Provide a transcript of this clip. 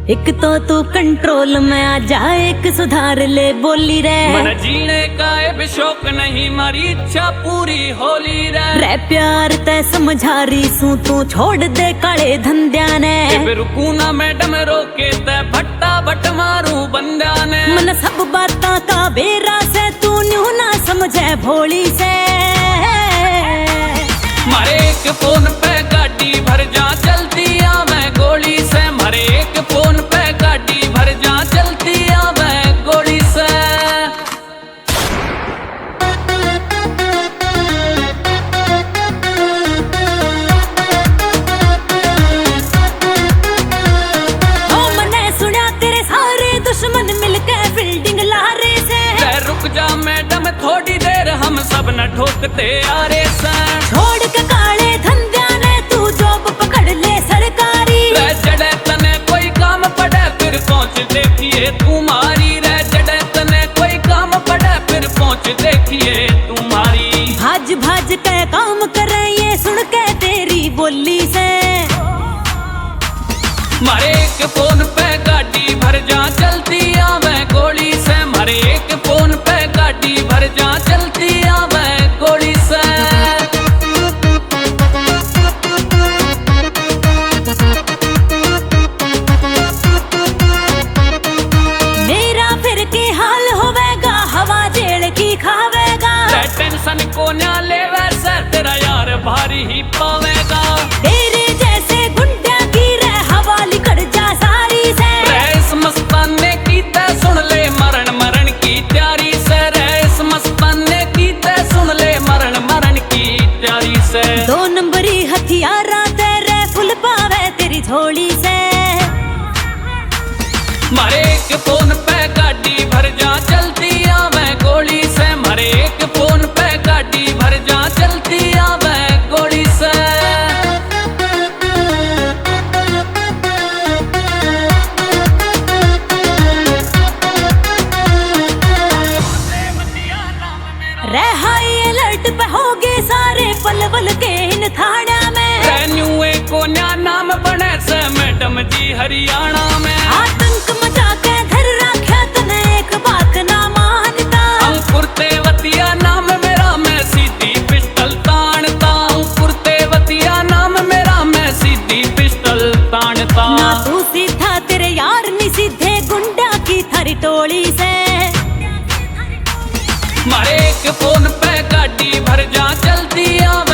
एक तो तू कंट्रोल में आ जा, एक सुधार ले बोली रे। मन जीने का अब शौक नहीं, मारी इच्छा पूरी होली रे। प्यार तै समझा रही सू, तू छोड़ दे काले धंध्या ने। रुकू ना मैडम रोके तै भट्टा भट मारू बंद्या ने। मन सब बाता का बेरा से तू न्यू ना समझे भोली से। मारे एक फोन पे गाड़ी भर जा चलती आवे गोली से। मारे एक फोन पे गाड़ी भर जा चलती आवे गोली से। ओ मने सुना तेरे सारे दुश्मन मिलके फील्डिंग लारे से। रुक जा मैडम थोड़ी देर, हम सब न ठोकते आरे से। छोड़ के काले धंध्या ने तू जॉब पकड़ ले सरकारी। जड़े तने कोई काम पड़े फिर पहुंच देखिए तुम्हारी रे। जड़े तने कोई काम पड़े फिर पहुंच देखिए तुम्हारी। भाज भाज के काम करे ये सुन के तेरी बोली से। मारे एक फोन पे गाड़ी भर जा चलती आवे गोली से। मारे एक फोन पे गाड़ी भर जा चलती आवे गोली से। मेरा फिर के हाल होवेगा, हवा जेल की खावेगा। टेंशन को ना ले वैसे तेरा यार भारी ही पावेगा। तेरे जैसे गुंडा की रे हवाली कर जा सारी से। रेस मस्ताने की ते सुन ले मरण मरण की तैयारी से। रेस मस्ताने की ते सुन ले मरण मरण की तैयारी से। 2 नंबरी हथियारा तेरे फुल पावे तेरी झोली से। मारे एक फोन पे गाड़ी भर जा चलती आवे गोली से। मारे एक फोन पे गाड़ी भर जा चलती आवे गोली से। हाई अलर्ट पे होगे सारे पल पल के इन थाना में। न्यूए को न्या नाम बने से मैडम जी हरियाणा में। आतंक मचा के धर रखा तने एक बात ना मानता। अंकुर तेवतिया नाम मेरा, मैं सीधी पिस्टल तानता। अंकुर तेवतिया नाम मेरा, मैं सीधी पिस्टल तानता। ना तू सीधा तेरे यार नी सीधे गुंडा की थारी टोली से। मारे एक फोन पे गाड़ी भर जा चलती आवे